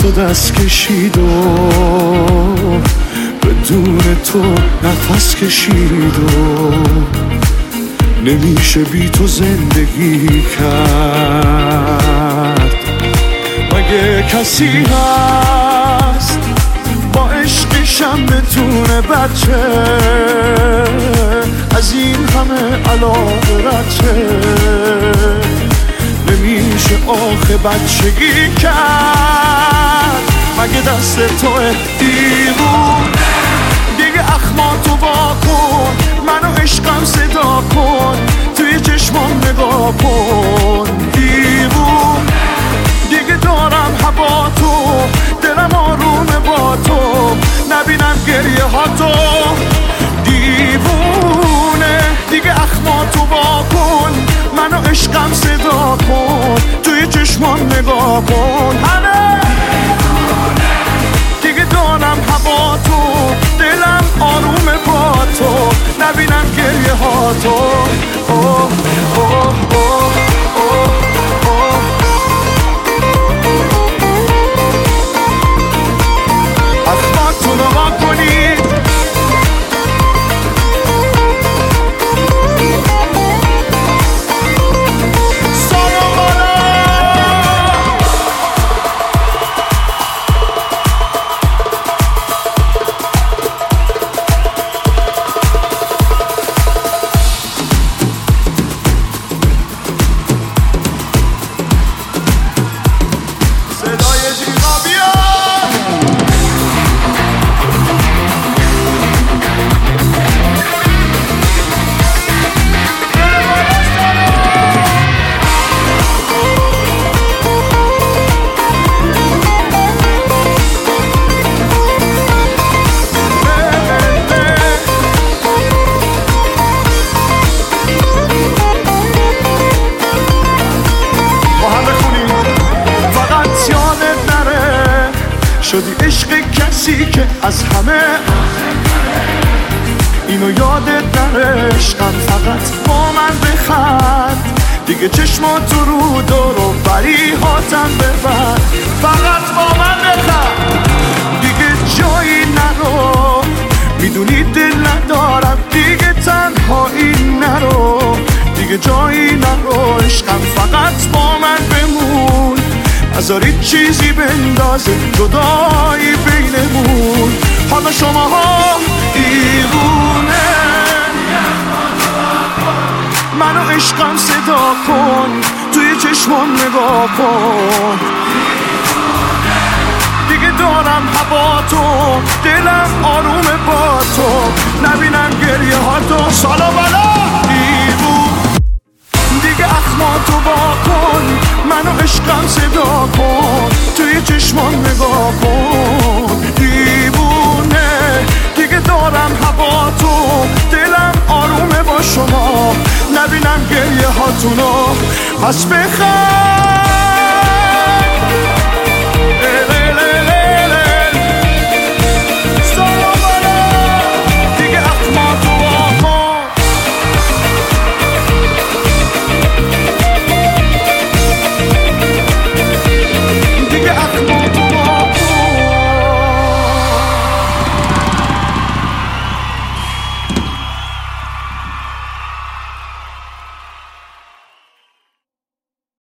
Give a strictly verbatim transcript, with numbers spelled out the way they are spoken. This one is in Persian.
تو دست کشید و بدون تو نفس کشید و نمیشه بی تو زندگی کرد. مگه کسی هست با عشقشم بتونه بچه از این همه علاقه رچه؟ نمیشه آخه بچگی کرد. مگه دست توه دیوون دیگه اخماتو وا کن، منو عشقم صدا کن، توی چشمام نگاه کن. دیوون دیگه دارم هوا تو، دلم آرومه با تو، نبینم گریه ها تو. دیوونه دیگه اخماتو وا کن، منو عشقم صدا کن، توی چشمام نگاه کن. همه دیگه دارم هوا تو، دلم آرومه با تو، نبینم گریه ها تو. اوه اوه اوه اوه اوه. اخماتون رو وا کنید، شدی عشق کسی که از همه اینو یادت نره. عشقم فقط با من بخند، دیگه چشماتو رو دور و بری هاتم ببر. فقط با من بخند، دیگه جایی نرو، میدونی دل ندارم دیگه تنهایی نرو، دیگه جایی نرو. عشقم فقط با من بمون، نذارید چیزی بندازه جدایی بینمون. حالا شما ها دیوونه، منو عشقم صدا کن، توی چشمام نگاه کن. دیگه دارم هوا تو، دلم آرومه با تو، نبینم گریه ها تو. سالا بالا دیوون دیگه اخماتو وا کن، منو عشقم صدا کن، توی چشمام نگاه کن. دیوونه دیگه دارم هوا تو، دلم آرومه با شما، نبینم گریه هاتونو. پس بخند